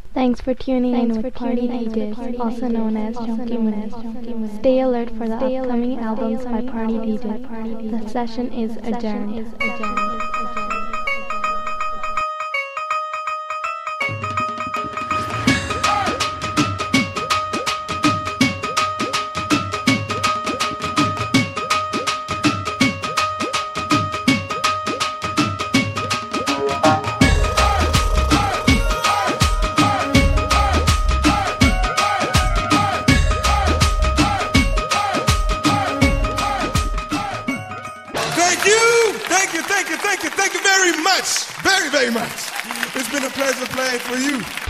Thanks for tuning in with Party DJs, also known as Junkie Moon. Stay alert for the upcoming albums by Party DJs. The session is adjourned. Thank you very much. Very much. It's been a pleasure playing for you.